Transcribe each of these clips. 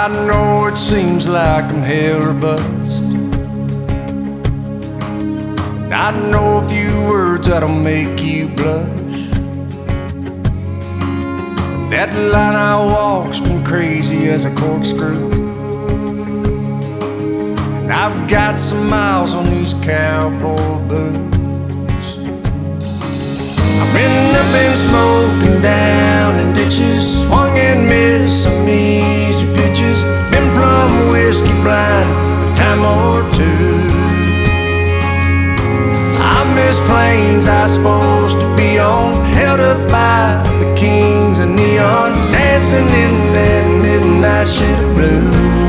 I know it seems like I'm hell or bust. I know a few words that'll make you blush. That line I walk's been crazy as a corkscrew, and I've got some miles on these cowboy boots. I've been up and smoking down in ditches, swung and missed some easy pitches, been plumb whiskey blind a time or two. I miss planes I supposed to be on, held up by the kings of neon, dancing in that midnight shade of blue.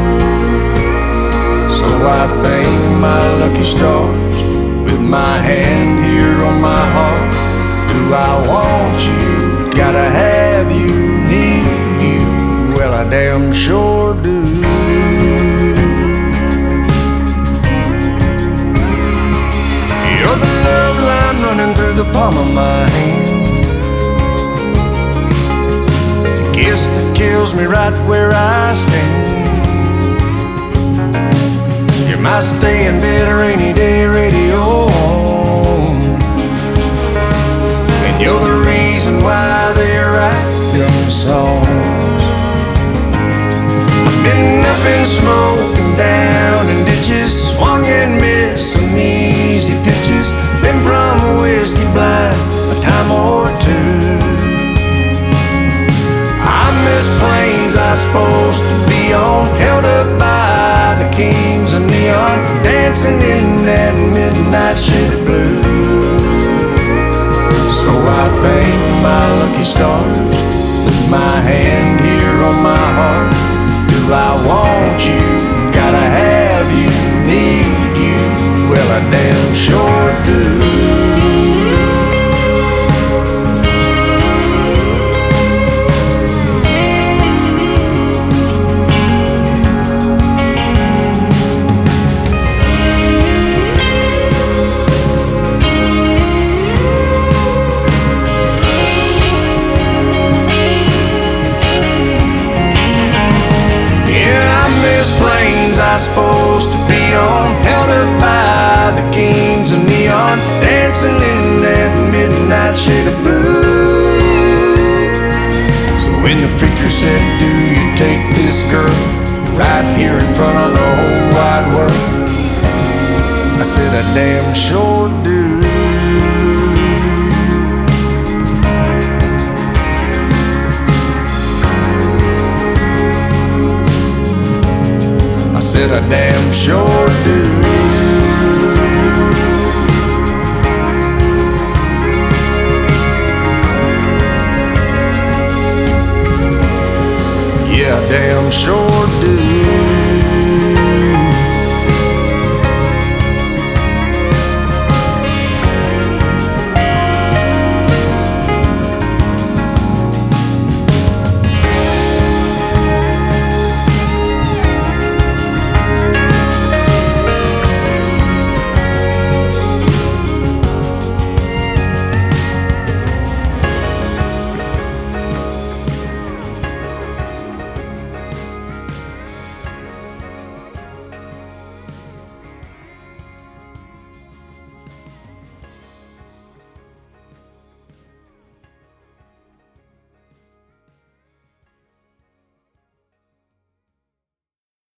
So I thank my lucky stars with my hand here on my heart. Do I want you, gotta have you, need you? Well, I damn sure do. You're the love line running through the palm of my hand, the kiss that kills me right where I stand. You're my stay in bed rainy day radio on, and you're the reason why they write them songs. I've been up and smoking down in ditches, swung and missed some easy pitches, been plumb whiskey blind a time or two. I miss planes I supposed to be on, held up by the kings of neon, dancing in that midnight shade of blue. So I thank my lucky stars with my hand here on my heart. Do I want you, gotta have you, need you? Well, I damn sure do. Planes I supposed to be on, held up by the kings of neon, dancing in that midnight shade of blue. So when the preacher said, do you take this girl right here in front of the whole wide world, I said I damn sure do. I said I damn sure do. Yeah, I damn sure do.